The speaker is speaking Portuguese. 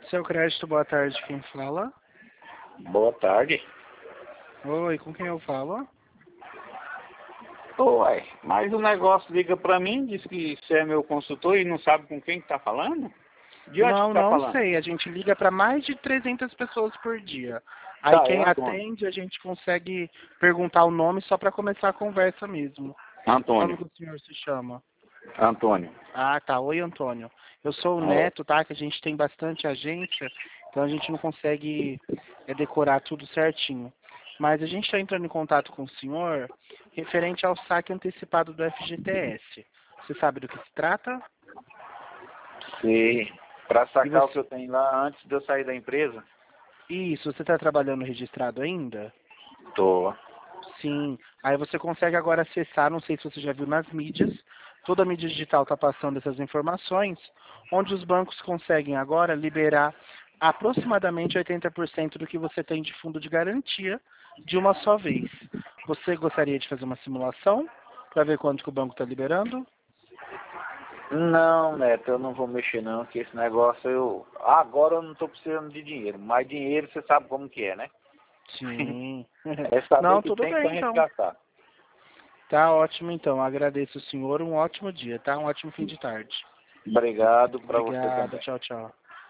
Seu crédito, boa tarde, quem fala? Boa tarde. Oi, com quem eu falo? Uai, mas o negócio liga pra mim, diz que você é meu consultor e não sabe com quem que tá falando? De onde que tá Não falando? sei, a gente liga para mais de 300 pessoas por dia. Aí Tá, é quem Antônio. atende, a gente consegue perguntar o nome só para começar a conversa mesmo. Como Antônio. que o senhor se chama? Antônio. Ah, tá. Oi, Antônio. Eu sou o É. Neto, tá? Que a gente tem bastante agência, então a gente não consegue decorar tudo certinho. Mas a gente está entrando em contato com o senhor referente ao saque antecipado do FGTS. Você sabe do que se trata? Se pra E sacar o você... que eu tenho lá antes de eu sair da empresa? Isso, você está trabalhando registrado ainda? Tô. Sim. Aí você consegue agora acessar, não sei se você já viu nas mídias, toda a mídia digital está passando essas informações, onde os bancos conseguem agora liberar aproximadamente 80% do que você tem de fundo de garantia de uma só vez. Você gostaria de fazer uma simulação para ver quanto que o banco está liberando? Não, Neto, eu não vou mexer não, que esse negócio agora eu não tô precisando de dinheiro, mas dinheiro você sabe como que é, né? Sim. É saber Não, que tudo tem bem pra gente então. gastar. Tá ótimo então. Agradeço o senhor. Um ótimo dia, tá? Um ótimo fim de tarde. Obrigado pra você Obrigado. também. Tchau, tchau.